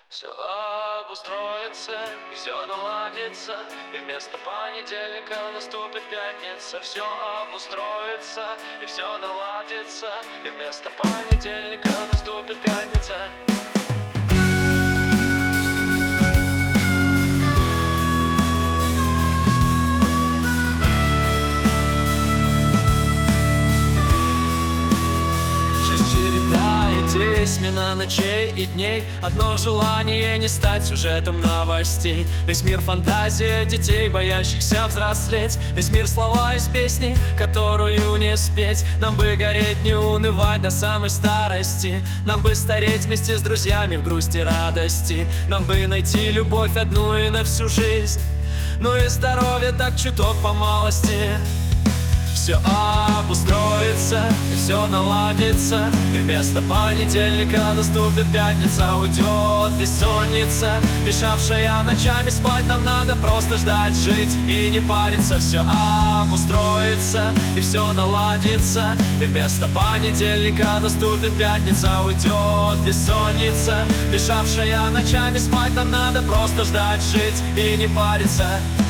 Все обустроится, и все наладится, и вместо понедельника наступит пятница. Все обустроится, и все наладится, и вместо понедельника наступит пятница. Смена ночей и дней, одно желание не стать сюжетом новостей. Весь мир фантазия детей, боящихся взрослеть. Весь мир слова из песни, которую не спеть. Нам бы гореть, не унывать до самой старости. Нам бы стареть вместе с друзьями в грусти, радости. Нам бы найти любовь одну и на всю жизнь. Ну и здоровье так чуток по малости. Все обустроится, и все наладится, и вместо понедельника наступит пятница. Уйдет бессонница, мешавшая ночами спать. Нам надо просто ждать, жить и не париться. Все обустроится, и все наладится, и вместо понедельника наступит пятница. Уйдет бессонница, мешавшая ночами спать. Нам надо просто ждать, жить и не париться.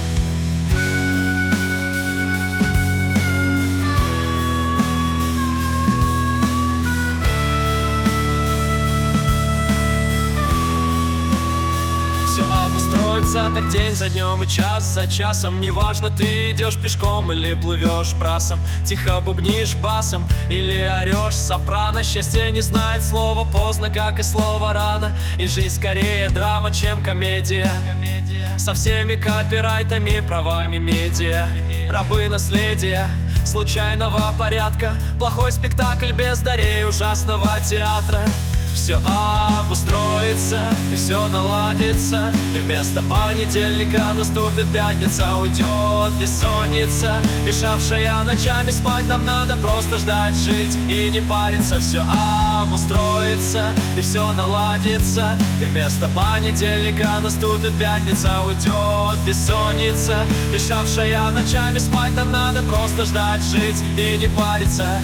Так день за днем и час за часом. Неважно, ты идешь пешком или плывешь брасом, тихо бубнишь басом или орешь сопрано. Счастье не знает слова поздно, как и слово рано. И жизнь скорее драма, чем комедия. Со всеми копирайтами, правами медиа. Рабы наследия случайного порядка. Плохой спектакль без дарей ужасного театра. Все обустроится, и все наладится, и вместо понедельника наступит пятница. Уйдет бессонница, мешавшая ночами спать. Нам надо просто ждать, жить и не париться. Все обустроится, и все наладится, и вместо понедельника наступит пятница. Уйдет бессонница, мешавшая ночами спать. Нам надо просто ждать, жить и не париться.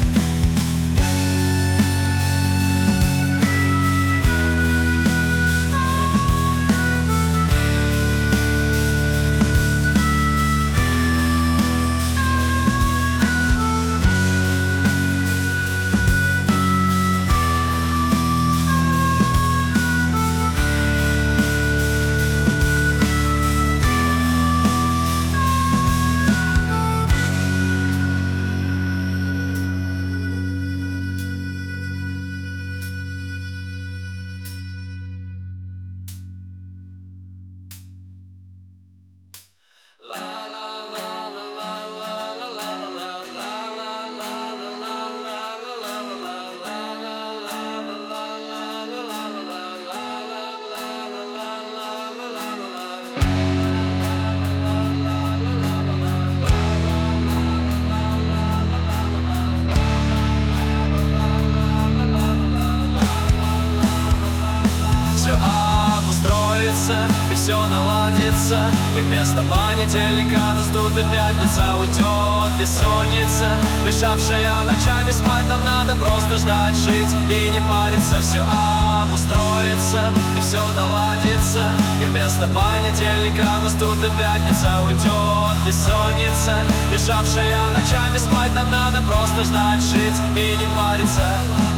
И все наладится, и вместо понедельника наступит пятница. Уйдет бессонница, мешавшая ночами спать. Нам надо просто ждать, жить и не париться. Все обустроится, и все наладится, и вместо понедельника наступит пятница. Уйдет бессонница, мешавшая ночами спать. Нам надо просто ждать, жить и не париться.